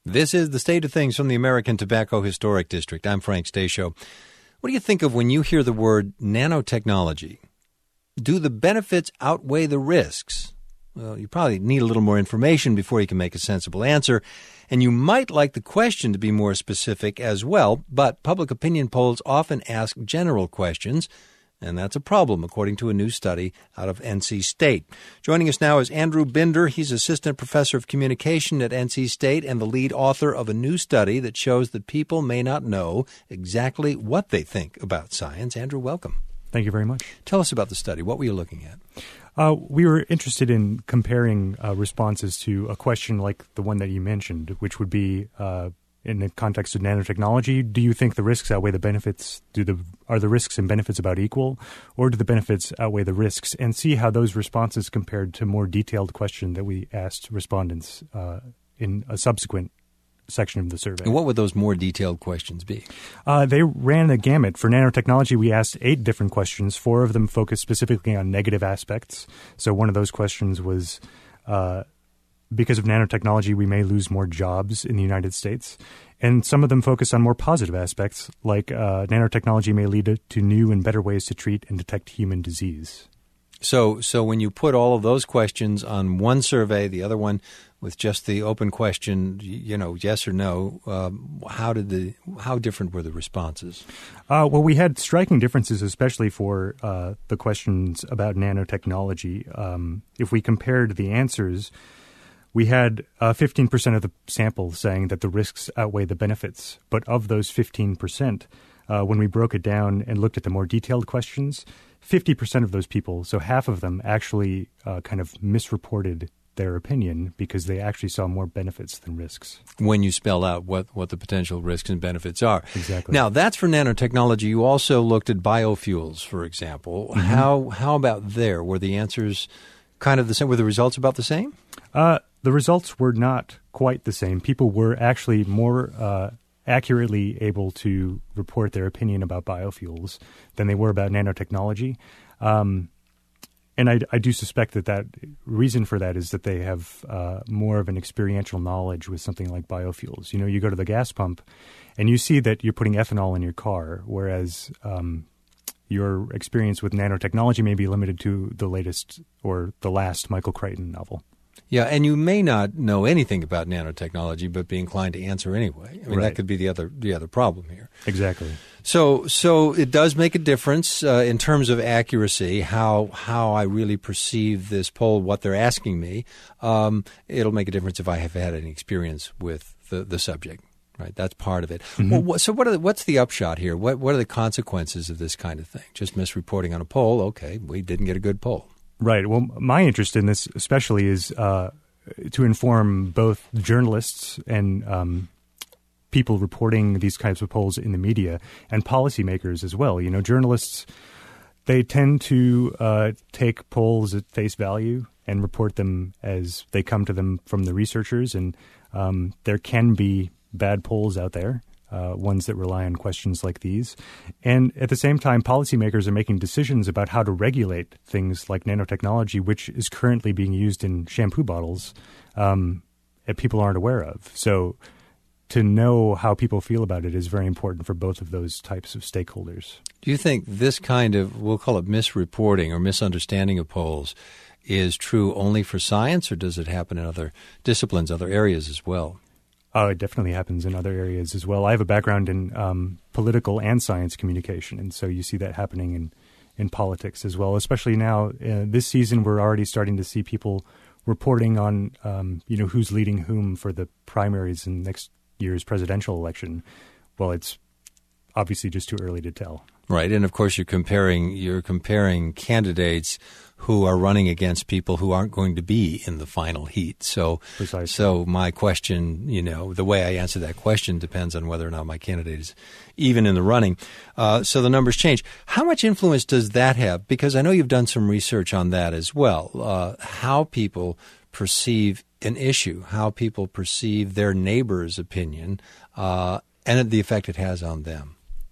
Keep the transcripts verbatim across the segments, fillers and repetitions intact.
This is The State of Things from the American Tobacco Historic District. I'm Frank Stasio. What do you think of when you hear the word nanotechnology? Do the benefits outweigh the risks? Well, you probably need a little more information before you can make a sensible answer, and you might like the question to be more specific as well, but public opinion polls often ask general questions, and that's a problem, according to a new study out of N C State. Joining us now is Andrew Binder. He's assistant professor of communication at N C State and the lead author of a new study that shows that people may not know exactly what they think about science. Andrew, welcome. Thank you very much. Tell us about the study. What were you looking at? Uh, we were interested in comparing uh, responses to a question like the one that you mentioned, which would be, uh, in the context of nanotechnology, do you think the risks outweigh the benefits? Do the are the risks and benefits about equal, or do the benefits outweigh the risks? And see how those responses compared to more detailed question that we asked respondents uh, in a subsequent section of the survey. And what would those more detailed questions be? Uh, they ran a gamut. For nanotechnology, we asked eight different questions. Four of them focused specifically on negative aspects. So one of those questions was, uh, because of nanotechnology, we may lose more jobs in the United States. And some of them focus on more positive aspects, like uh, nanotechnology may lead to new and better ways to treat and detect human disease. So so when you put all of those questions on one survey, the other one with just the open question, you know, yes or no, um, how did the how different were the responses? Uh, well, we had striking differences, especially for uh, the questions about nanotechnology. Um, if we compared the answers, we had uh, fifteen percent of the sample saying that the risks outweigh the benefits. But of those fifteen percent, uh, when we broke it down and looked at the more detailed questions, fifty percent of those people, so half of them, actually uh, kind of misreported their opinion because they actually saw more benefits than risks. When you spell out what, what the potential risks and benefits are. Exactly. Now, that's for nanotechnology. You also looked at biofuels, for example. Mm-hmm. How how about there? Were the answers kind of the same? Were the results about the same? Uh, the results were not quite the same. People were actually more uh, accurately able to report their opinion about biofuels than they were about nanotechnology. Um, and I, I do suspect that that reason for that is that they have uh, more of an experiential knowledge with something like biofuels. You know, you go to the gas pump and you see that you're putting ethanol in your car, whereas um, your experience with nanotechnology may be limited to the latest or the last Michael Crichton novel. Yeah, and you may not know anything about nanotechnology, but be inclined to answer anyway. I mean, right. That could be the other the other problem here. Exactly. So, so it does make a difference uh, in terms of accuracy. How how I really perceive this poll, what they're asking me. Um, it'll make a difference if I have had any experience with the, the subject. Right, that's part of it. Mm-hmm. Well, what, so, what are the, what's the upshot here? What what are the consequences of this kind of thing? Just misreporting on a poll? Okay, we didn't get a good poll. Right. Well, my interest in this especially is uh, to inform both journalists and um, people reporting these types of polls in the media and policymakers as well. You know, journalists, they tend to uh, take polls at face value and report them as they come to them from the researchers. And um, there can be bad polls out there. Uh, ones that rely on questions like these. And at the same time, policymakers are making decisions about how to regulate things like nanotechnology, which is currently being used in shampoo bottles um, that people aren't aware of. So to know how people feel about it is very important for both of those types of stakeholders. Do you think this kind of, we'll call it misreporting or misunderstanding of polls, is true only for science, or does it happen in other disciplines, other areas as well? Oh, it definitely happens in other areas as well. I have a background in um, political and science communication, and so you see that happening in, in politics as well, especially now. Uh, this season, we're already starting to see people reporting on, um, you know, who's leading whom for the primaries in next year's presidential election. Well, it's obviously just too early to tell. Right, and of course you're comparing you're comparing candidates who are running against people who aren't going to be in the final heat. So, Precisely. so my question, you know, the way I answer that question depends on whether or not my candidate is even in the running. Uh, so the numbers change. How much influence does that have? Because I know you've done some research on that as well. Uh, how people perceive an issue, how people perceive their neighbor's opinion, uh, and the effect it has on them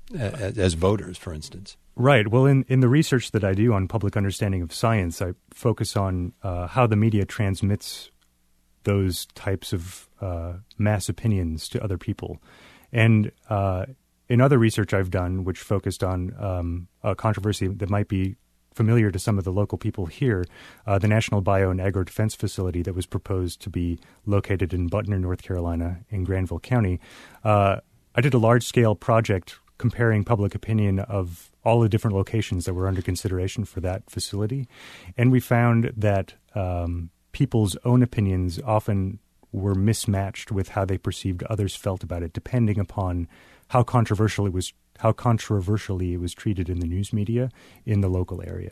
as, as voters, for instance. Right. Well, in, in the research that I do on public understanding of science, I focus on uh, how the media transmits those types of uh, mass opinions to other people. And uh, in other research I've done, which focused on um, a controversy that might be familiar to some of the local people here, uh, the National Bio and Agro Defense Facility that was proposed to be located in Butner, North Carolina, in Granville County. Uh, I did a large-scale project comparing public opinion of all the different locations that were under consideration for that facility, and we found that um, people's own opinions often were mismatched with how they perceived others felt about it, depending upon how controversial it was, how controversially it was treated in the news media in the local area.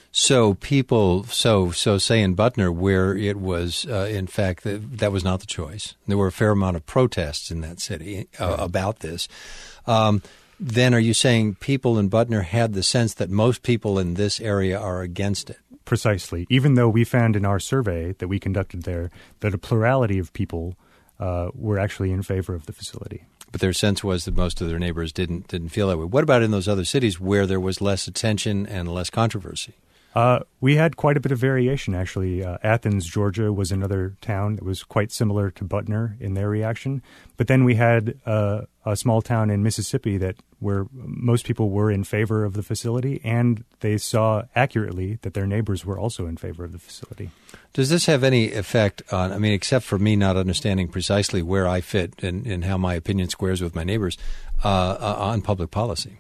So people, so so say in Butner, where it was, uh, in fact, that, that was not the choice. There were a fair amount of protests in that city uh, right. about this. Um, then are you saying people in Butner had the sense that most people in this area are against it? Precisely. Even though we found in our survey that we conducted there that a plurality of people uh, were actually in favor of the facility. But their sense was that most of their neighbors didn't didn't feel that way. What about in those other cities where there was less attention and less controversy? Uh, we had quite a bit of variation, actually. Uh, Athens, Georgia was another town that was quite similar to Butner in their reaction. But then we had uh, a small town in Mississippi that where most people were in favor of the facility, and they saw accurately that their neighbors were also in favor of the facility. Does this have any effect on, I mean, except for me not understanding precisely where I fit and, and how my opinion squares with my neighbors, uh, uh, on public policy?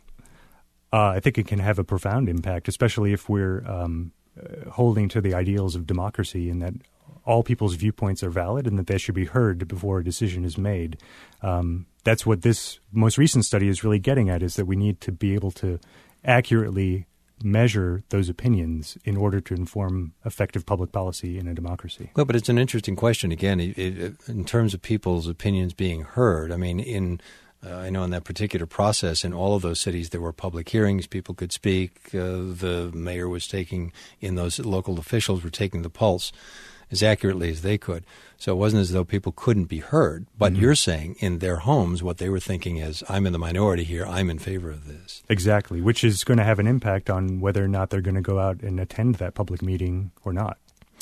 Uh, I think it can have a profound impact, especially if we're um, uh, holding to the ideals of democracy and that all people's viewpoints are valid and that they should be heard before a decision is made. Um, that's what this most recent study is really getting at, is that we need to be able to accurately measure those opinions in order to inform effective public policy in a democracy. Well, but it's an interesting question, again, it, it, in terms of people's opinions being heard. I mean, in Uh, I know in that particular process, in all of those cities, there were public hearings. People could speak. Uh, the mayor was taking, in those local officials were taking the pulse as accurately as they could. So it wasn't as though people couldn't be heard. But mm-hmm. you're saying in their homes, what they were thinking is, I'm in the minority here. I'm in favor of this. Exactly, which is going to have an impact on whether or not they're going to go out and attend that public meeting or not.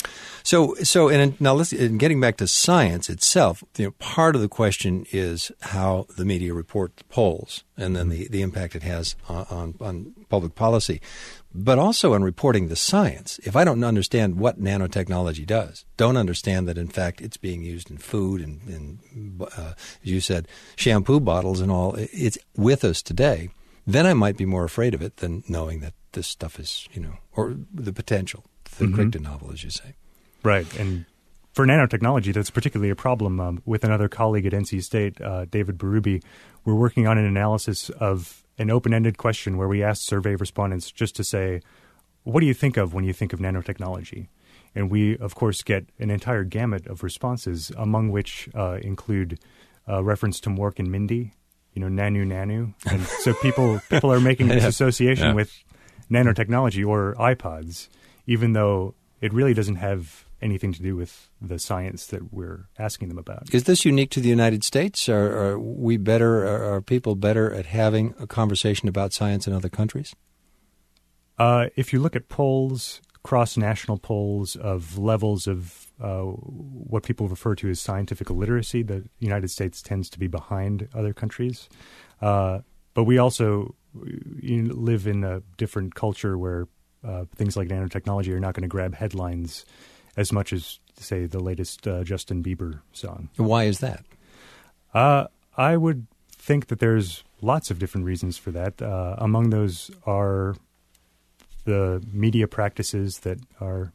So, so, and now let's, and getting back to science itself, you know, part of the question is how the media report the polls and then the, the impact it has on, on, on public policy, but also in reporting the science. If I don't understand what nanotechnology does, don't understand that, in fact, it's being used in food and, and uh, as you said, shampoo bottles and all, it's with us today, then I might be more afraid of it than knowing that this stuff is, you know, or the potential, the mm-hmm. Crichton novel, as you say. Right. And for nanotechnology, that's particularly a problem. Um, with another colleague at N C State, uh, David Berube, we're working on an analysis of an open-ended question where we asked survey respondents just to say, what do you think of when you think of nanotechnology? And we, of course, get an entire gamut of responses, among which uh, include uh, reference to Mork and Mindy, you know, nanu nanu. And so people people are making this association yeah. with nanotechnology or iPods, even though it really doesn't have anything to do with the science that we're asking them about. Is this unique to the United States? Are, are we better, are, are people better at having a conversation about science in other countries? Uh, if you look at polls, cross-national polls of levels of uh, what people refer to as scientific illiteracy, the United States tends to be behind other countries. Uh, but we also you know, live in a different culture where uh, things like nanotechnology are not going to grab headlines as much as, say, the latest uh, Justin Bieber song. Why is that? Uh, I would think that there's lots of different reasons for that. Uh, among those are the media practices that are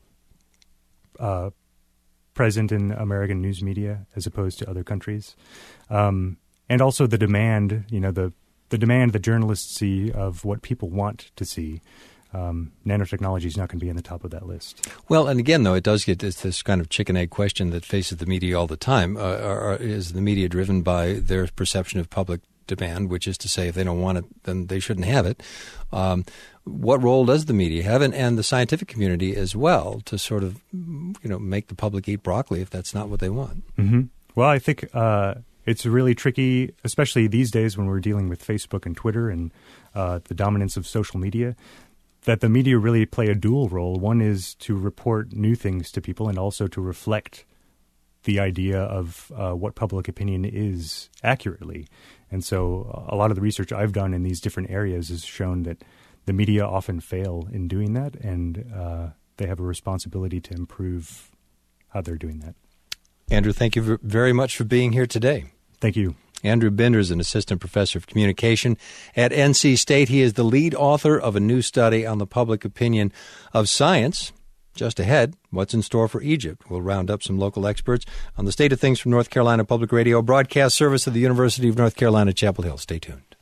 uh, present in American news media as opposed to other countries. Um, and also the demand, you know, the, the demand that journalists see of what people want to see. Um, nanotechnology is not going to be in the top of that list. Well, and again, though, it does get this, this kind of chicken-egg question that faces the media all the time. Uh, are, are, is the media driven by their perception of public demand, which is to say if they don't want it, then they shouldn't have it? Um, what role does the media have, and, and the scientific community as well, to sort of, you know, make the public eat broccoli if that's not what they want? Mm-hmm. Well, I think uh, it's really tricky, especially these days when we're dealing with Facebook and Twitter and uh, the dominance of social media, that the media really play a dual role. One is to report new things to people and also to reflect the idea of uh, what public opinion is accurately. And so a lot of the research I've done in these different areas has shown that the media often fail in doing that, and uh, they have a responsibility to improve how they're doing that. Andrew, thank you very much for being here today. Thank you. Andrew Binder is an assistant professor of communication at N C State. He is the lead author of a new study on the public opinion of science. Just ahead, what's in store for Egypt? We'll round up some local experts on the state of things from North Carolina Public Radio, broadcast service of the University of North Carolina, Chapel Hill. Stay tuned.